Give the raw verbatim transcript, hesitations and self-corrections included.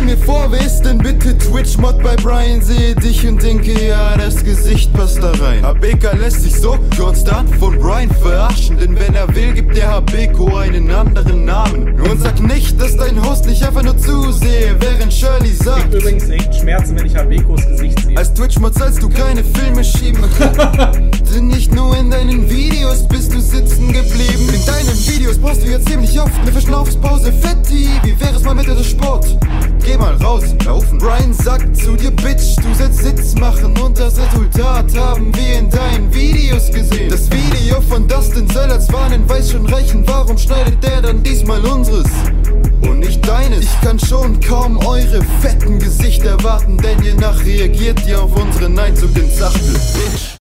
mir vor, wer ist denn bitte Twitch-Mod bei Brian? Sehe dich und denke, ja, das Gesicht passt da rein. Habeka lässt sich so konstant von Brian verarschen, denn wenn er will, gibt der Habeko einen anderen Namen. Und sag nicht, dass dein Host nicht einfach nur zusehe, während Shirley sagt: Ich krieg übrigens echt Schmerzen, wenn ich Habekos Gesicht sehe. Als Twitch-Mod sollst du keine Filme schieben. Denn nicht nur in deinen Videos bist du sitzen geblieben. In deinen Videos brauchst du jetzt ziemlich oft eine Verschnaufspause. Fetti, wie wäre es mal mit der Sport? Geh mal raus, laufen. Brian sagt zu dir, Bitch, du sollst Sitz machen. Und das Resultat haben wir in deinen Videos gesehen. Das Video von Dustin Sellers warnen weiß schon reichen. Warum schneidet der dann diesmal unseres und nicht deines? Ich kann schon kaum eure fetten Gesichter erwarten, denn je nach reagiert ihr auf unseren Einzug ins Achtel, Bitch.